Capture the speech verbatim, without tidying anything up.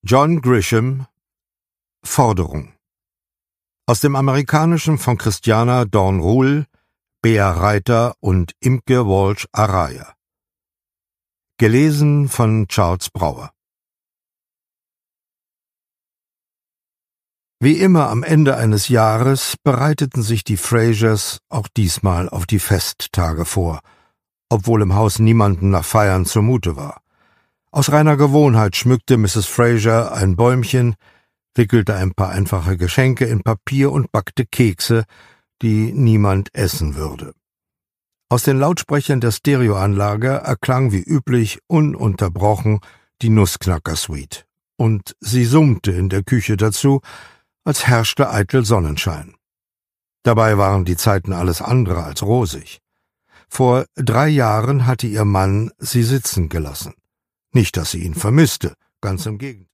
John Grisham Forderung aus dem Amerikanischen von Christiana Dorn-Ruhl, Bea Reiter und Imke Walsh-Araya. Gelesen von Charles Brauer. Wie immer am Ende eines Jahres bereiteten sich die Frasers auch diesmal auf die Festtage vor, obwohl im Haus niemanden nach Feiern zumute war. Aus reiner Gewohnheit schmückte Misses Fraser ein Bäumchen, wickelte ein paar einfache Geschenke in Papier und backte Kekse, die niemand essen würde. Aus den Lautsprechern der Stereoanlage erklang wie üblich ununterbrochen die Nussknacker-Suite, und sie summte in der Küche dazu, als herrschte eitel Sonnenschein. Dabei waren die Zeiten alles andere als rosig. Vor drei Jahren hatte ihr Mann sie sitzen gelassen. Nicht, dass sie ihn vermisste, ganz im Gegenteil.